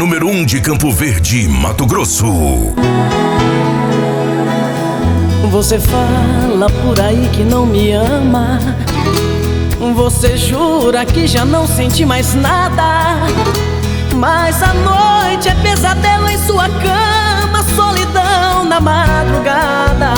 número 1 de Campo Verde, Mato Grosso. Você fala por aí que não me ama. Você jura que já não sente mais nada. Mas a noite é pesadelo em sua cama, solidão na madrugada.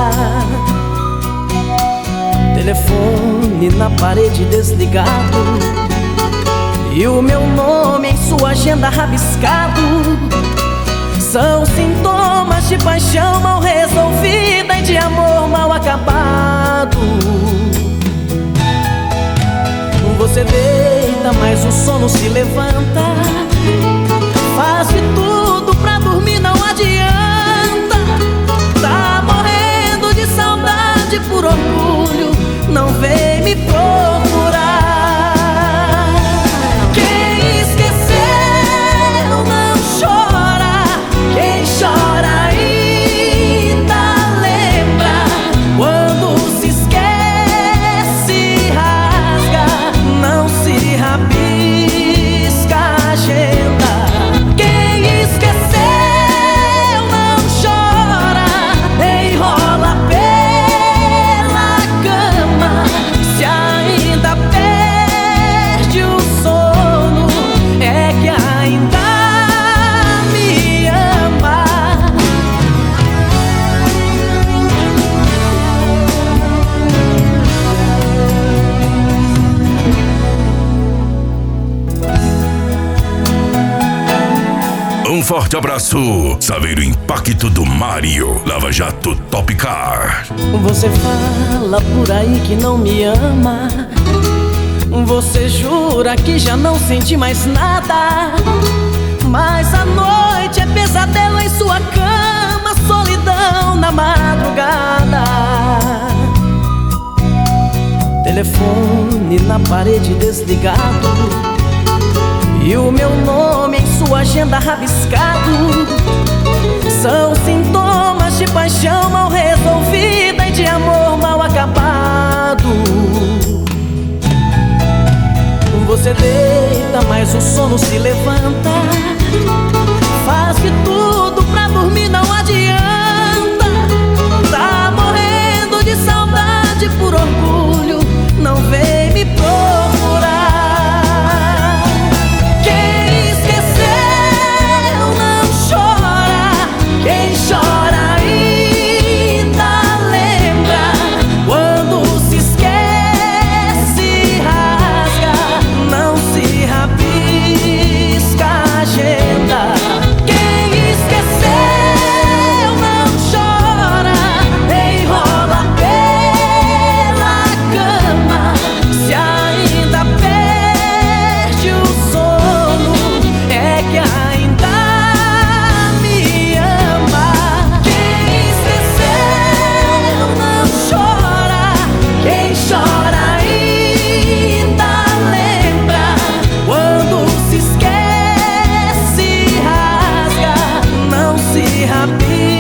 Telefone na parede desligado e o meu nome em sua agenda rabiscado. São sintomas de paixão mal resolvida e de amor mal acabado. Você deita, mas o sono se levanta. Faz de tudo pra dormir, não adianta. Tá morrendo de saudade, por orgulho não vem me procurar. Quem esqueceu não chora, quem chora ainda lembra. Quando se esquece, rasga, não se rabisca a agenda. Quem esqueceu não chora, enrola pela cama. Se ainda perde o sono, é que ainda me ama. Um forte abraço. Saber o impacto do Mário. Lava Jato Top Car. Você fala por aí que não me ama. Você jura que já não sente mais nada. Mas a noite é pesadelo em sua cama, solidão na madrugada. Telefone na parede desligado e o meu nome em sua agenda rabiscado. São sintomas de paixão mal resolvida e de amor mal acabado. Você deita, mas o sono se levanta. Faz de tudo pra dormir, não adianta. Tá morrendo de saudade, por orgulho não vem me procurar. Quem esqueceu não chora, quem chora ainda lembra. Quando se esquece, rasga, não se rabisca a agenda. Quem esqueceu não chora, enrola pela cama. Se ainda perde o sono, é que ainda me ama. Quem esqueceu não chora, quem chora ainda lembra. Quando se esquece, rasga, não se rabisca